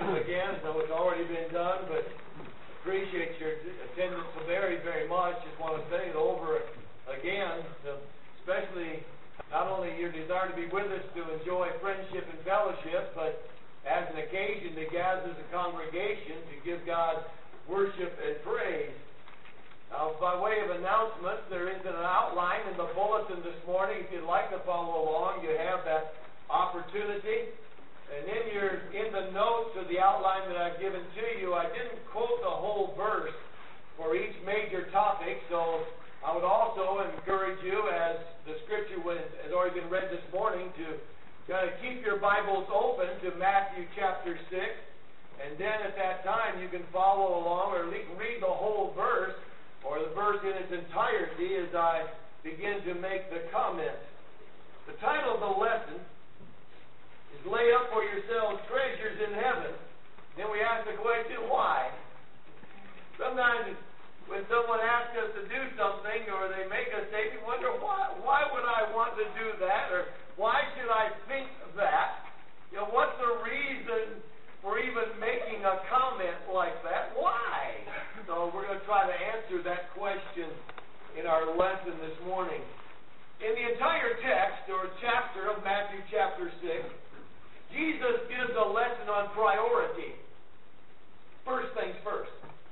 again, though it's already been done, but appreciate your attendance so very, very much. Just want to say it over again, especially not only your desire to be with us to enjoy friendship and fellowship, but as an occasion to gather as a congregation to give God worship and praise. Now, by way of announcement, there is an outline in the bulletin this morning. If you'd like to follow along, you have that opportunity. And in the notes of the outline that I've given to you, I didn't quote the whole verse for each major topic, so I would also encourage you, as the scripture has already been read this morning, to kind of keep your Bibles open to Matthew chapter 6, and then at that time you can follow along, or at least read the whole verse, or the verse in its entirety as I begin to make the comments. The title of the lesson is "Lay Up for Yourselves Treasures in Heaven." Then we ask the question, why? Sometimes when someone asks us to do something, or they make a statement, we wonder, why would I want to do that? Or why should I think that? You know, what's the reason for even making a comment like that? Why? So we're going to try to answer that question in our lesson this morning. In the entire text, or chapter of Matthew chapter 6, Jesus gives a lesson on priority. First things first.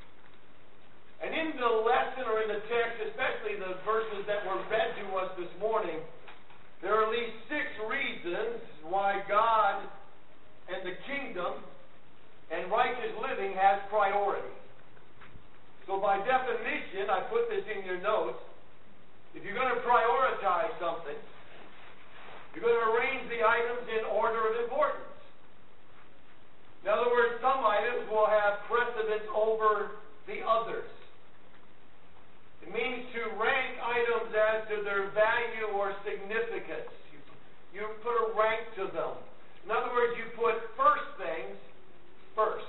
And in the lesson, or in the text, especially the verses that were read to us this morning, there are at least 6 reasons why God and the kingdom and righteous living has priority. So by definition, I put this in your notes, if you're going to prioritize something, you're going to arrange the items in order of importance. In other words, some items will have precedence over the others. It means to rank items as to their value or significance. You put a rank to them. In other words, you put first things first.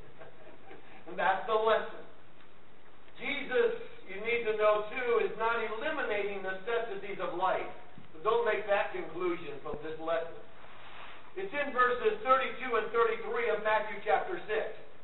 And that's the lesson. Jesus, you need to know too, is not eliminating necessities of life. So don't make that conclusion from this lesson. It's in verses 32 and 33 of Matthew chapter 6.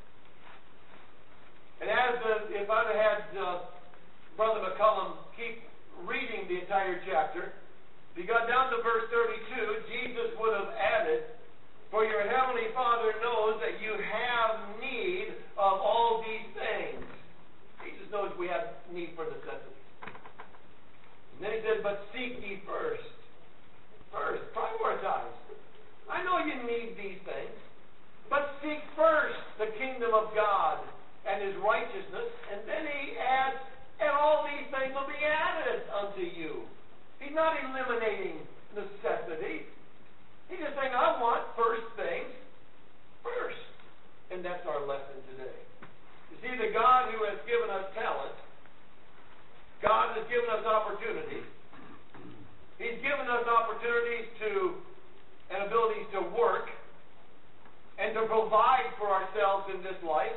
And if I'd had Brother McCullum keep reading the entire chapter, if you got down to verse 32, Jesus would have added, "For your heavenly Father knows that you have need of all these things." Jesus knows we have need for necessities. And then he says, "But seek ye first." First, prioritize. I know you need these things, but seek first the kingdom of God and His righteousness, and then He adds, "And all these things will be added unto you." He's not eliminating necessity. He's just saying, I want first things first. And that's our lesson today. You see, the God who has given us talent, God has given us opportunities. He's given us opportunities and abilities to work and to provide for ourselves in this life,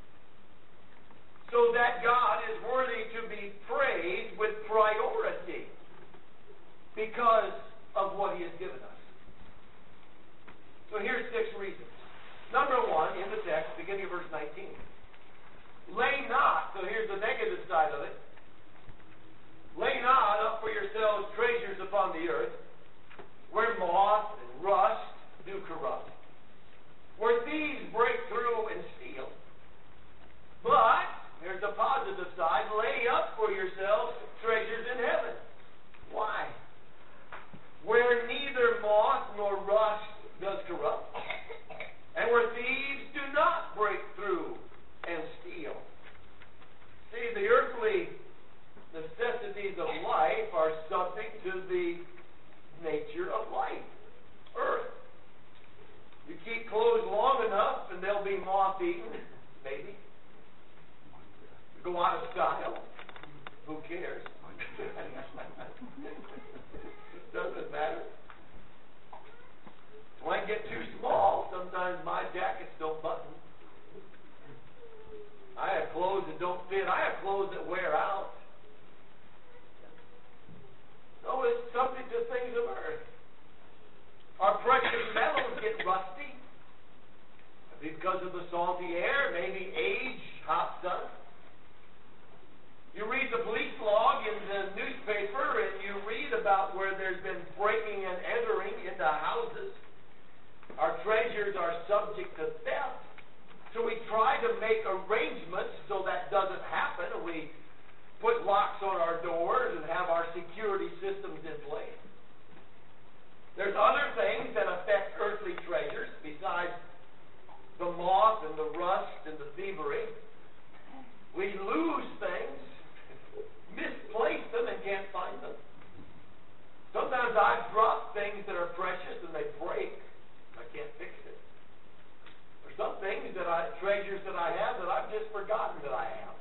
so that God is worthy to be praised with priority because of what He has given us. So here's 6 reasons. Number 1, in the text, beginning of verse 19. Lay not, so here's the negative side of it. Lay not up for yourselves treasures upon the earth, where moth and rust do corrupt, where thieves break through and steal. But here's the positive side. Lay up for yourselves treasures in heaven. Why? Where neither moth nor rust does corrupt, and where thieves do not break through and steal. See, the earthly necessities of life are subject to the nature of life. Earth. You keep clothes long enough and they'll be moth-eaten, maybe. Go out of style. Who cares? Doesn't matter. When I get too small, sometimes my jackets don't button. I have clothes that don't fit. I have clothes that wear out. So it's subject to things of earth. Our precious metals get rusty. because of the salty air. Maybe age hops up. You read the police log in the newspaper, and you read about where there's been breaking and entering into houses. Our treasures are subject to theft. So we try to make arrangements so that doesn't happen. We put locks on our doors and have our security systems in place. There's other things that affect earthly treasures besides the moth and the rust and the thievery. We lose things, misplace them, and can't find them. Sometimes I've dropped things that are precious and they break. I can't fix it. There's some things treasures that I have that I've just forgotten that I have.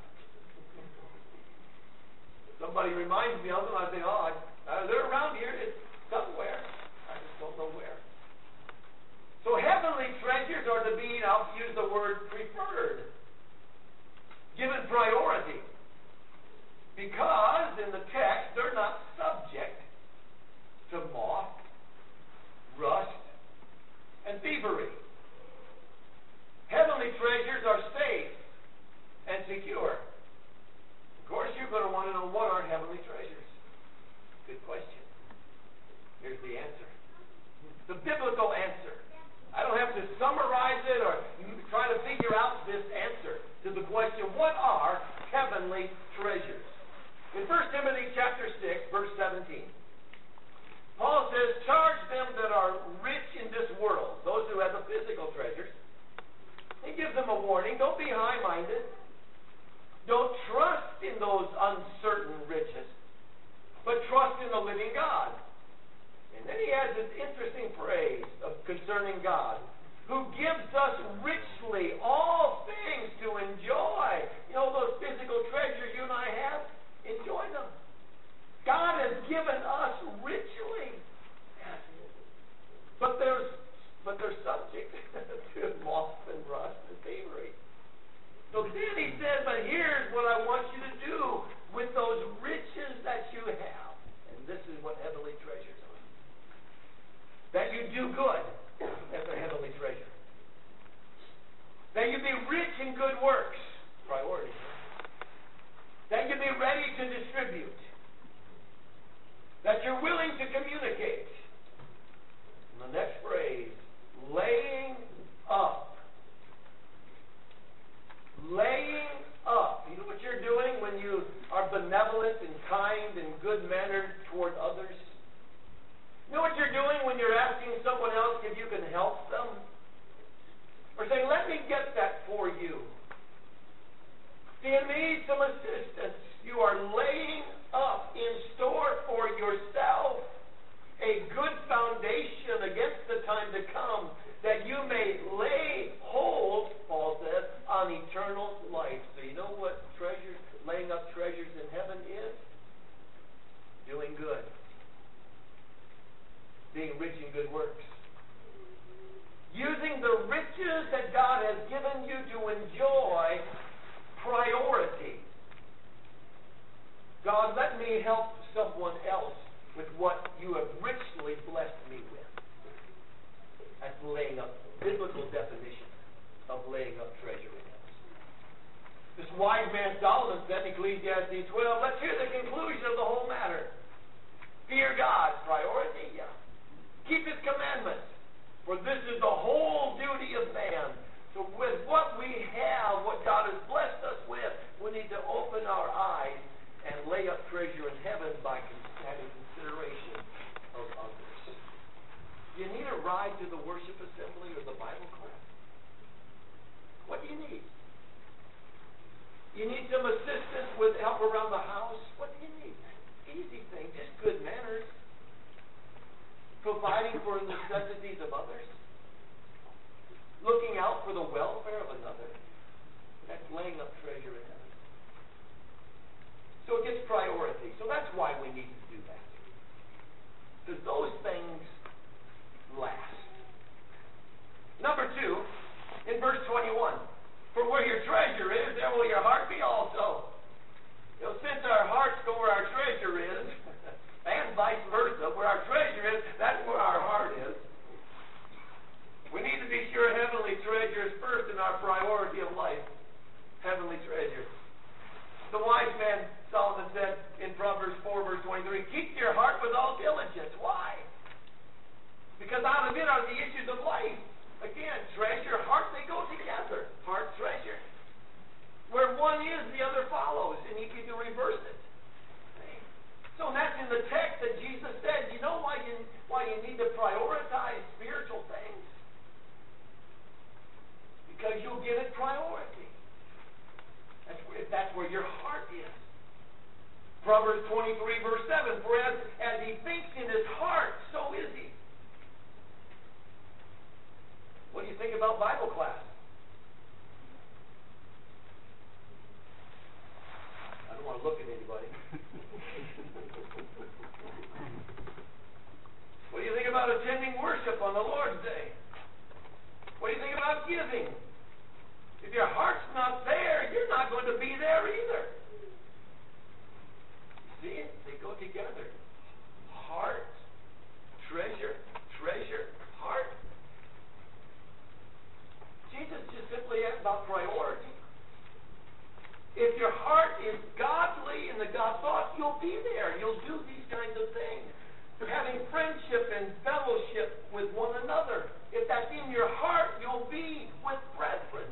Somebody reminds me of them, I think, they're around here. It's somewhere. I just don't know where. So heavenly treasures are to be, I'll use the word preferred, given priority. Because in the text, they're not subject to moth, rust, and thievery. Heavenly treasures are safe and secure. Of course, you're going to want to know, what are heavenly treasures? Good question. Here's the answer. The biblical answer. I don't have to summarize it or try to figure out this answer to the question, what are heavenly treasures? In 1 Timothy chapter 6, verse 17, Paul says, charge them that are rich in this world, those who have the physical treasures. He gives them a warning. Don't be high-minded. Don't trust in those uncertain riches, but trust in the living God. And then he has this interesting phrase concerning God, who gives us richly all things to enjoy. You know, those physical treasures you and I have, enjoy them. God has given us richly. But they're subject to moth and rust and thievery. So then he says, but here's what I want you to do with those riches that you have. And this is what heavenly treasures are. That you do good. That's a heavenly treasure. That you be rich in good works. Priority. That you be ready to distribute. That you're willing to communicate. And the next phrase, laying up. Laying up. You know what you're doing when you are benevolent and kind and good-mannered toward others? You know what you're doing when you're asking someone else if you can help them? Or saying, let me get that for you. Do you need some assistance? You are laying up in store for yourself a good foundation against the time to come, that you may lay hold, Paul says, on eternal life. So you know what laying up treasures in heaven is? Doing good. Being rich in good works. Using the riches that God has given you to enjoy priority. God, let me help someone else with what you have richly blessed me with. That's laying up, biblical definition of laying up treasure in heaven. This wise man Solomon said in Ecclesiastes 12, let's hear the conclusion of the whole matter. Fear God, priority, yeah. Keep His commandments, for this is the whole duty of man. So with what we have, what God has blessed us with, we need to open our eyes and lay up treasure in heaven by having consideration of others. You need a ride to the worship assembly or the Bible class? What do you need? You need some assistance with help around the house? What do you need? Easy thing, just good manners. Providing for the necessities of others. Looking out for the welfare of another. That's laying up treasure in heaven. So it gets priority. So that's why we need to do that. Because those things last. Number 2, in verse 21. For where your treasure is, there will your heart be also. You know, since our hearts go where our treasure is, and vice versa, where our treasure is, that's where our heart is. We need to be sure heavenly treasures first our priority of life, heavenly treasure. The wise man, Solomon said in Proverbs 4, verse 23, keep your heart with all diligence. Why? Because out of it are the issues of life. Again, treasure, heart, they go together. Heart, treasure. Where one is, the other follows, and you can reverse it. So that's in the text that Jesus said, you know why you need to prioritize spiritual things? Because you'll give it priority. That's where your heart is. Proverbs 23, verse 7, for as he thinks in his heart, so is he. What do you think about Bible class? I don't want to look at anybody. What do you think about attending worship on the Lord's Day? What do you think about giving? If your heart's not there, you're not going to be there either. See it? They go together. Heart, treasure, heart. Jesus just simply asked about priority. If your heart is godly and the God thoughts, you'll be there. You'll do these kinds of things. Having friendship and fellowship with one another. If that's in your heart, you'll be with brethren.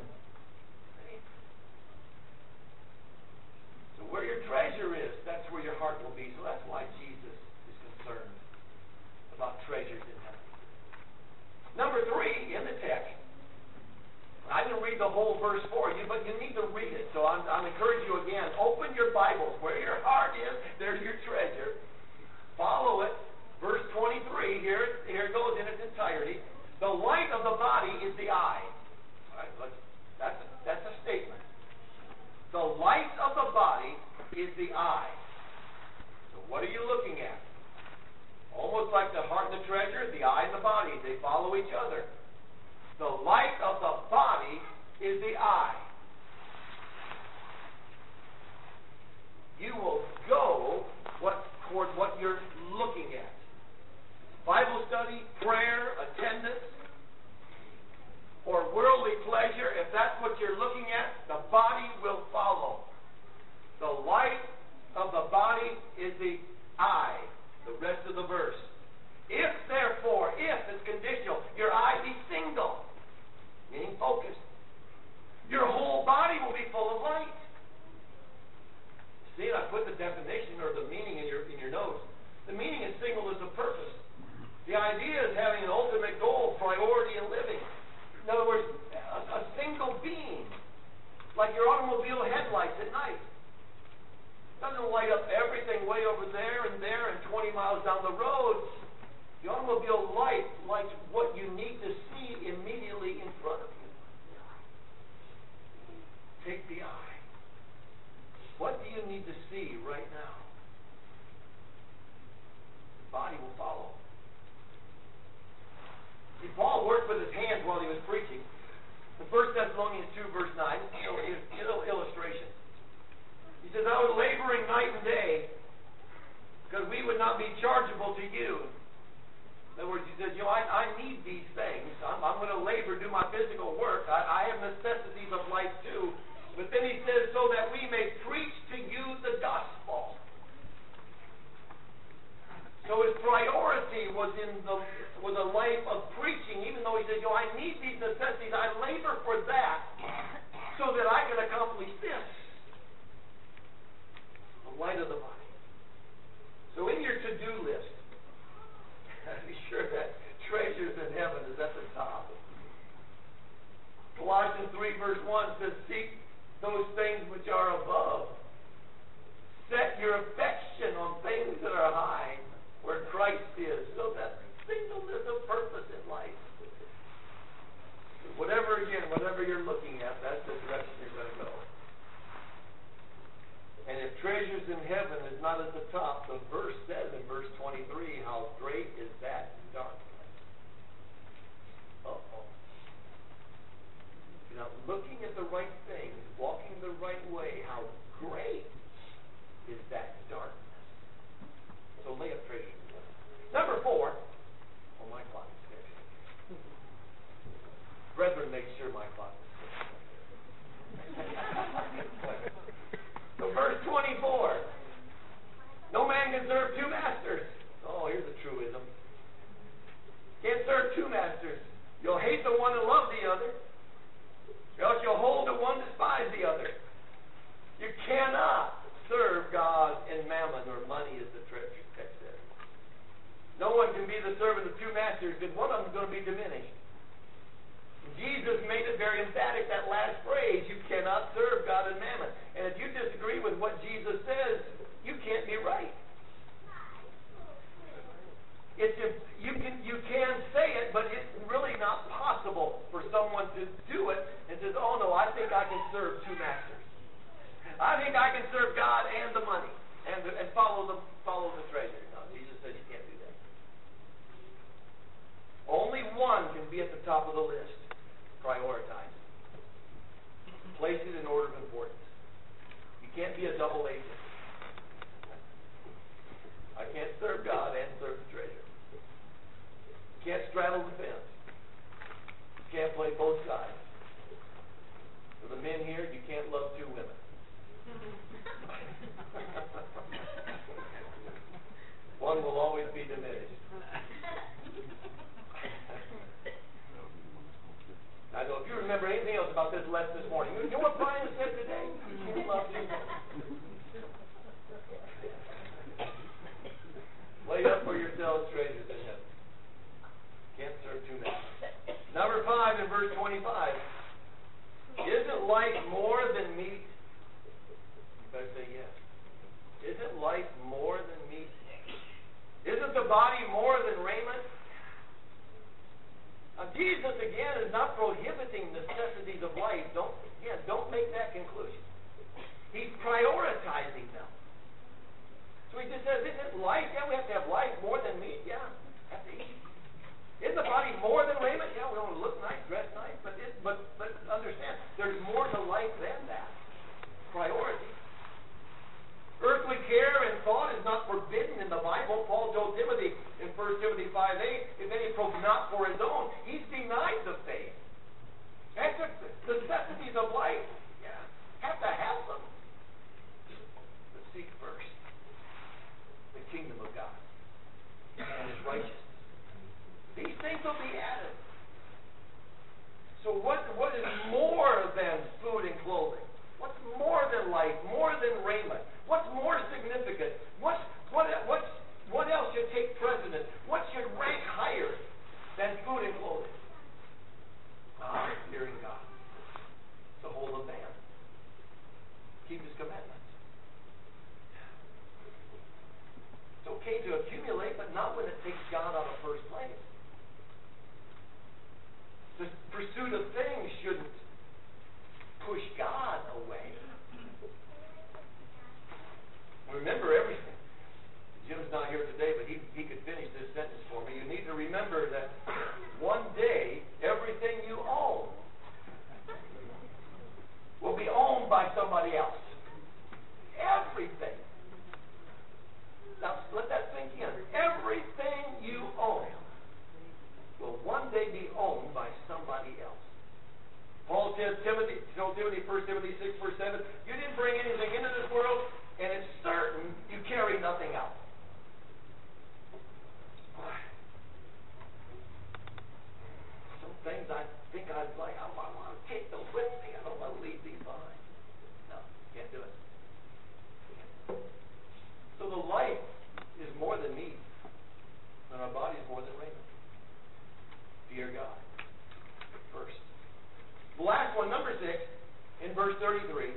So where your treasure is, that's where your heart will be. So that's why Jesus is concerned about treasures in heaven. Number 3 in the text. I didn't read the whole verse for you, but you need to read it. So I'm encouraging you again. Open your Bibles. Where your heart is, there's your treasure. Follow it. Verse 23, here it goes in its entirety. The light of the body is the eye. All right, that's a statement. The light of the body is the eye. So what are you looking at? Almost like the heart and the treasure, the eye and the body, they follow each other. The light of the body is the eye. You will go toward what you're looking at. Bible study, prayer, attendance, or worldly pleasure, if that's what you're looking at, the body will follow. The light of the body is the eye. The rest of the verse. If, therefore, it's conditional, your eye be single, meaning focused, your whole body will be full of light. See, I put the definition or the meaning in your notes. The meaning is single is a purpose. The idea is having an ultimate goal, priority in living. In other words, a single beam, like your automobile headlights at night. It doesn't light up everything way over there and 20 miles down the road. The automobile light lights what you need to see immediately in front of you. Take the eye. What do you need to see right now? The body will follow. See, Paul worked with his hands while he was preaching. In 1 Thessalonians 2, verse 9, illustration. He says, I was laboring night and day because we would not be chargeable to you. In other words, he says, I need these things. I'm going to labor, do my physical work. I have necessities of life too. But then he says, so that we may preach to you the gospel. So his priority was a life of preaching, even though he said, I need these necessities. I labor for that so that I can accomplish this. The light of the body. So in your to-do list, be sure that treasures in heaven is at the top. Colossians 3 verse 1 says, seek those things which are above. Set your affection on things that are high, where Christ is, so that singleness of purpose in life. Whatever you're looking at, that's the direction you're going to go. And if treasures in heaven is not at the top, the verse says in verse 23, how great is that darkness. Uh-oh. You're not looking at the right things, walking the right way, how great is that darkness. So lay up treasures in heaven. Number 4, my clock is fixed. Brethren, make sure my clock is fixed. masters, then one of them is going to be diminished. Jesus made it very emphatic, that last phrase, you cannot serve God and mammon. And if you disagree with what Jesus says, you can't be right. You can say it, but it's really not possible for someone to do it and says, oh no, I think I can serve two masters. I think I can serve God and the money and follow the treasure. No, Jesus said you can't do that. Only one can be at the top of the list. Prioritize. Place it in order of importance. You can't be a double agent. I can't serve God and serve the treasure. You can't straddle the fence. You can't play both sides. For the men here, you can't love two women. One will always be diminished. I know if you remember anything else about this lesson this morning, you know what Brian said today? You can't love two women. Lay up for yourselves treasures in heaven. Can't serve two masters. Number 5 in verse 25. Isn't life more than meat? You better say yes. Isn't life more than meat? Isn't the body more than raiment? Now, Jesus, again, is not prohibiting necessities of life. Don't make that conclusion. He's prioritizing them. So he just says, isn't life? Yeah, we have to have life more than meat. Yeah, have to eat. Isn't the body more than raiment? Yeah, we want to look nice, dress nice. But understand, there's more to life than that. Priority. Earthly care and thought is not forbidden in the Bible. Paul told Timothy in 1 Timothy 5:8, if any probe not for his own, he's denied the faith. That's the necessities of life. Yeah, have to have them. But seek first the kingdom of God and his righteousness. These things will be added. So what is more than food and clothing? What's more than life? More than raiment? What's more significant? What else should take precedence? What should rank higher than food and clothing? Fearing God. The whole of man. Keep his commandments. It's okay to accumulate, but not when it takes God out of first place. The pursuit of things shouldn't push God away. Remember everything. Jim's not here today, but he could finish this sentence for me. You need to remember that one day, everything you own will be owned by somebody else. Everything. Now, let that sink in. Everything you own will one day be owned by somebody else. Paul says, told Timothy, 1 Timothy 6, verse 7, you didn't bring anything into this world, and it's certain you carry nothing out. Some things I think I'd like, I want to take them with me. I don't want to leave these behind. No, can't do it. So the life is more than meat, and our body is more than raiment. Fear God first. The last one, number 6, in verse 33.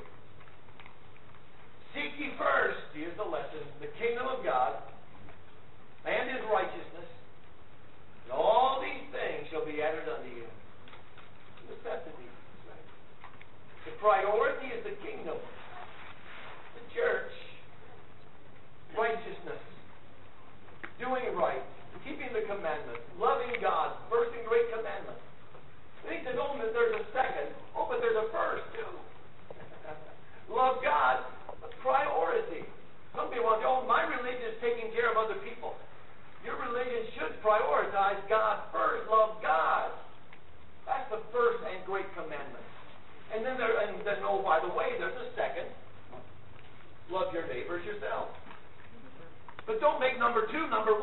Seek ye first, here's the lesson, the kingdom of God and his righteousness, and all these things shall be added unto you. Necessity. Right? The priority is the kingdom, the church, righteousness, doing right, keeping the commandments, loving God, first and great commandment. They said, oh, there's a second. Oh, but there's a first, too. Love God, priority. Some people want to say, oh, my religion is taking care of other people. Your religion should prioritize God first. Love God. That's the first and great commandment. And then, oh, by the way, there's a second. Love your neighbors yourself. But don't make number 2 number 1.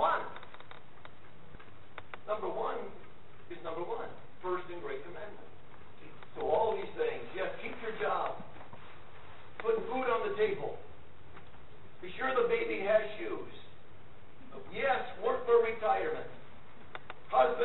Number 1 is number 1. First and great commandment. So all these things, yes, keep your job. Put food on the table. Be sure the baby has shoes. Yes, work for retirement. Husband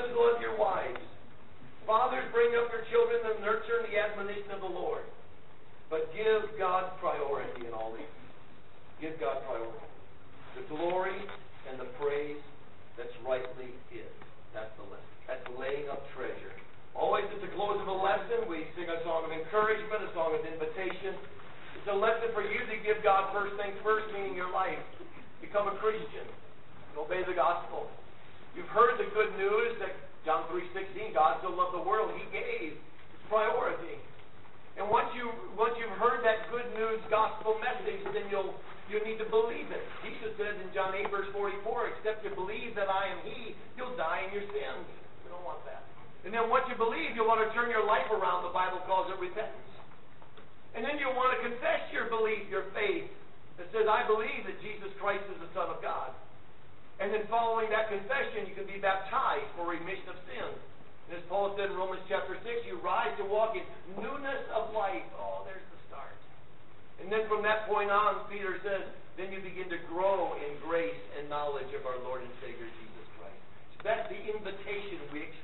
bring up your children in the nurture and the admonition of the Lord. But give God priority in all these. Give God priority. The glory and the praise that's rightly His. That's the lesson. That's the laying up treasure. Always at the close of a lesson, we sing a song of encouragement, a song of invitation. It's a lesson for you to give God first things first, meaning your life. Become a Christian. Obey the gospel. You've heard the good news that John 3:16, God so loved the world, He gave. It's priority. And once you've heard that good news gospel message, then you need to believe it. Jesus says in John 8, verse 44, except you believe that I am He, you'll die in your sins. We don't want that. And then once you believe, you'll want to turn your life around. The Bible calls it repentance. And then you'll want to confess your belief, your faith, that says, I believe that Jesus Christ is the Son of God. And then following that confession, you can be baptized for remission of sins. And as Paul said in Romans chapter 6, you rise to walk in newness of life. Oh, there's the start. And then from that point on, Peter says, then you begin to grow in grace and knowledge of our Lord and Savior Jesus Christ. So that's the invitation we